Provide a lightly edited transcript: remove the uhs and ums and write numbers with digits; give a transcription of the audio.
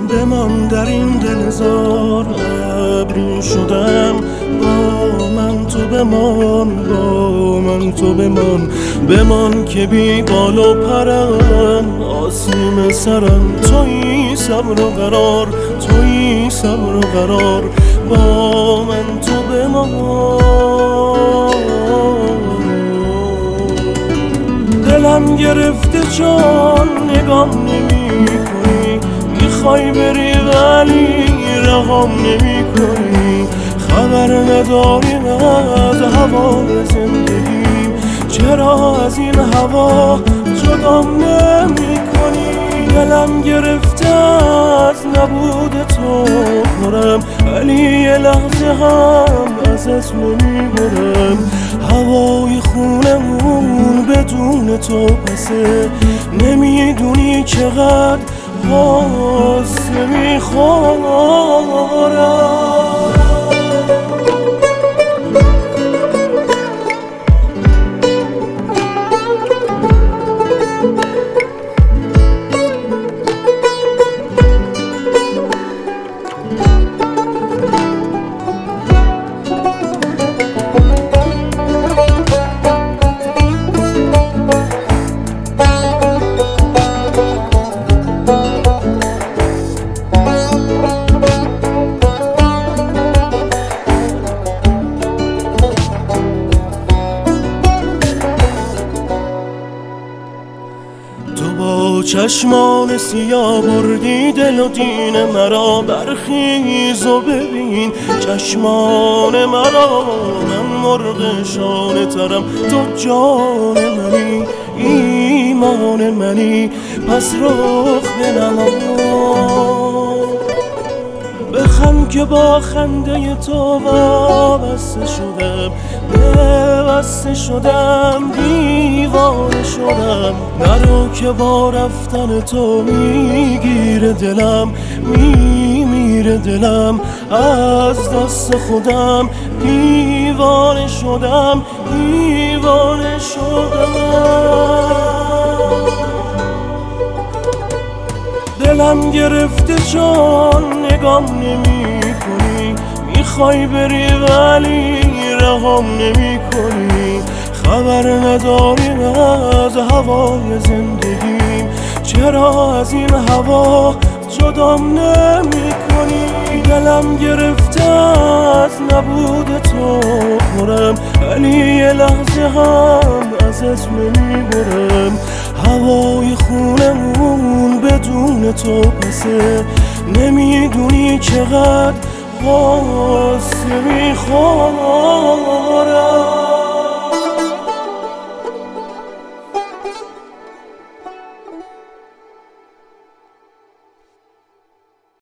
بمان در این دلزار ابری شدم، با من تو بمان، با من تو بمان. بمان که بی بال و پرم، آسیم سرم تویی، صبر و قرار تویی، صبر و قرار. با من تو بمان. دلم گرفته جان نگام نمی کنی، میخوای بری ولی رهام نمی کنی. خبر نداری از هوای زندگی، چرا از این هوا جدام نمی کنی؟ دلم گرفته از نبود تو برم، ولی یه لحظه هم ازت نمی برم. هوای خونمون بدون تو پسه، نمیدونی چقدر قصه میخورم. چشمان سیاه بردی دل و دین مرا، برخیز و ببین چشمان مرا. من مرغ شانه ترم، تو جان منی، ایمان منی، پس رخ بنما. بخند که با خنده تو وابسته شدم، بسته شدم، دیوانه شدم. نرو که با رفتن تو میگیره دلم، میمیره دلم از دست خودم. دیوانه شدم، دیوانه شدم. دلم گرفته جان نگام نمی کنی، میخوای بری ولی رهام نمی کنی. خبر نداری از هوای زندگیم، چرا از این هوا جدام نمی کنی؟ دلم گرفته از نبود تو برم، ولی یه لحظه هم ازت نمی برم. هوای خونمون بدون تو پسه، نمیدونی چقدر قصه میخورم.